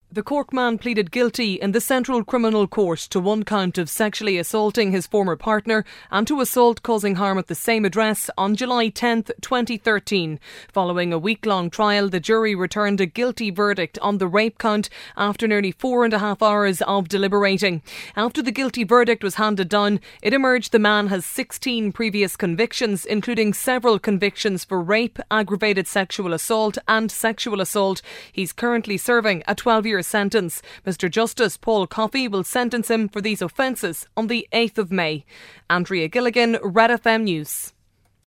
The Cork man pleaded guilty in the Central Criminal Court to one count of sexually assaulting his former partner and to assault causing harm at the same address on July 10, 2013. Following a week-long trial, the jury returned a guilty verdict on the rape count after nearly 4.5 hours of deliberating. After the guilty verdict was handed down, it emerged the man has 16 previous convictions, including several convictions for rape, aggravated sexual assault and sexual assault. He's currently serving a 12-year sentence. Mr Justice Paul Coffey will sentence him for these offences on the 8th of May. Andrea Gilligan, Red FM News.